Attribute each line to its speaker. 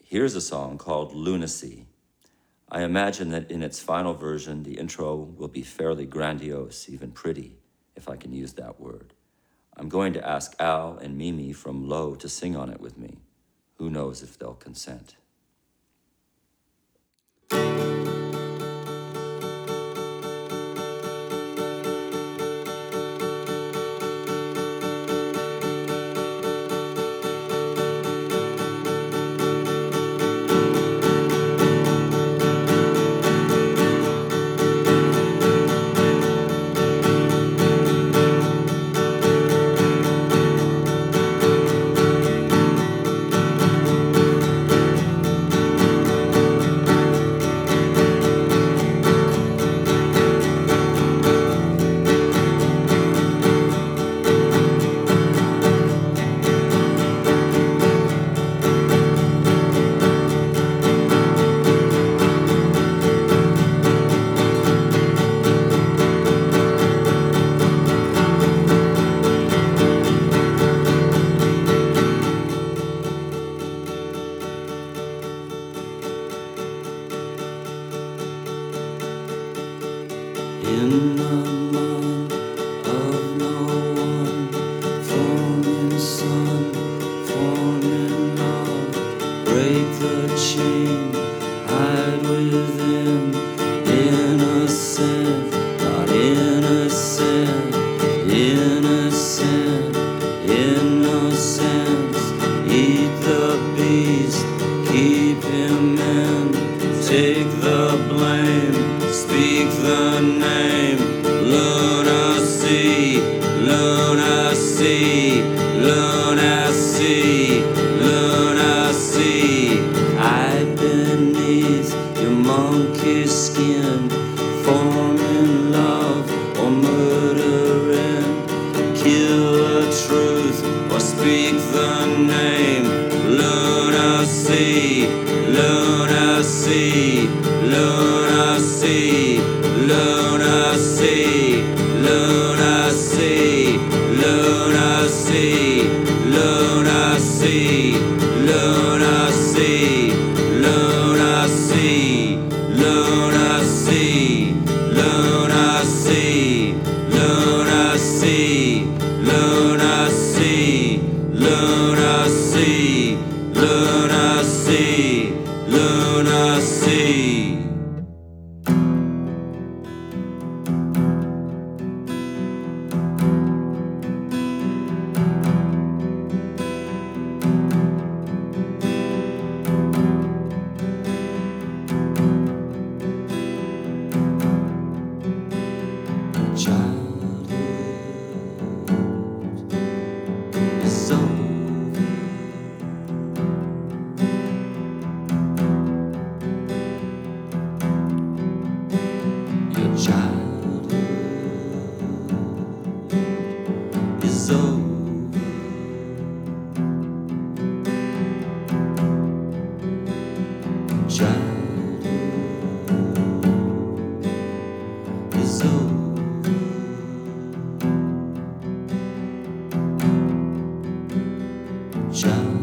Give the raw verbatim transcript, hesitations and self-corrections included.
Speaker 1: Here's a song called Lunacy. I imagine that in its final version, the intro will be fairly grandiose, even pretty, if I can use that word. I'm going to ask Al and Mimi from Low to sing on it with me. Who knows if they'll consent? In the mind of no one, forming sun, forming love, break the chain, hide within, innocent, not innocent, innocent, innocence, eat the beast, keep him in, take the blame, speak the name, lunacy, lunacy, lunacy, lunacy. Hide beneath your monkey skin, forming love or murdering, kill a truth or speak the name, lunacy, lunacy, lunacy, lunacy, lunacy, lunacy, lunacy, lunacy, lunacy, lunacy, lunacy, lunacy, lunacy, lunacy, lunacy, lunacy. Childhood is over. Your childhood is over. Childhood is over. Child